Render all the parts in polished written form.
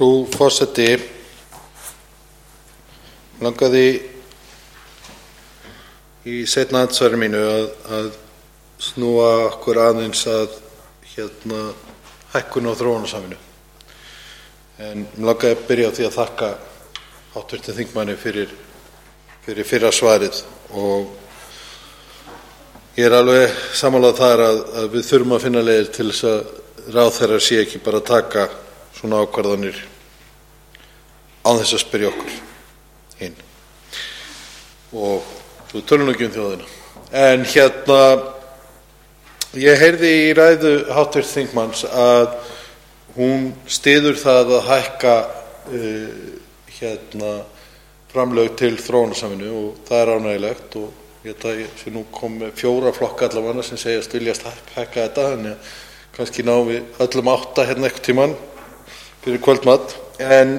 Frú forseti, langaði í seinna andsvari mínu að snúa okkur aðeins að hækkun á þróunarsamvinnu. En mig langaði að byrja á því að þakka hv. þingmanni fyrir fyrra svarið og ég alveg sammála þar að við þurfum að finna leiðir til þess að ráðherrar sé ekki bara að taka svona ákvarðanir án þess að spyrja okkur hinn. Og svo tölum við ekki þjóðina. En ég heyrði í ræðu hv. þingmanns að hún styður það að hækka framlög til þróunarsamvinnu og það er ánægjulegt og ég sé nú kom með 4 flokka allavega sem segjast viljast hækka þetta, þannig að kannski náum við öllum 8 einhvern tímann fyrir kvöldmat. En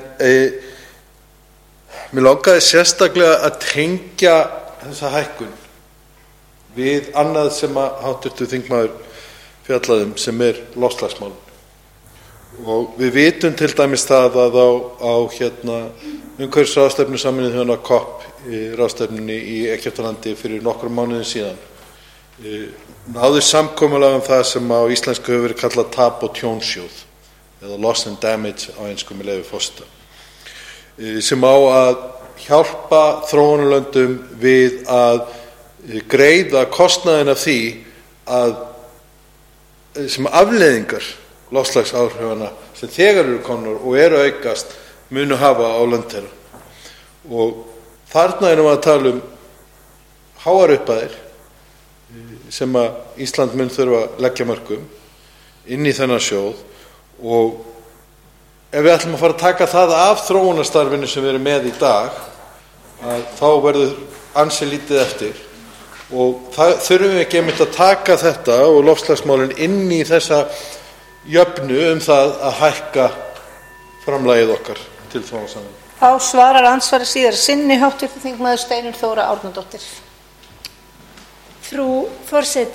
mér langaði sérstaklega að tengja þessa hækkun við annað sem að hv. þingmaður fjallaði sem loftslagsmálin. Og við vitum til dæmis það að á umhverfisráðstefnu Sameinuðu þjóðanna COP ráðstefnunni í Egyptalandi fyrir nokkrum mánuðum síðan náðist samkomulag það sem á íslensku hefur verið kallað tap- og tjónsjóð eða loss and damage á ensku með leyfi forseta, sem á að hjálpa þróunarlöndum við að greiða kostnaðinn af því að sem afleiðingar loftslagsáhrifanna sem þegar eru komnar og eru að aukast munu hafa á lönd þeirra. Og þarna erum við að tala háar upphæðir sem að Ísland mun þurfa að leggja mörkum inn í þennan sjóð, og ef við ætlum að fara að taka það af þróunarstarfinu sem við erum með í dag, þá verður ansi lítið eftir, og það þurfum við ekki einmitt að taka þetta og loftslagsmálin inn í þessa jöfnu það að hækka framlagið okkar til þróunarsamvinnu. Þá svarar andsvari síðar sinni hv. þingmaður Steinunn Þóra Árnadóttir. Frú forseti.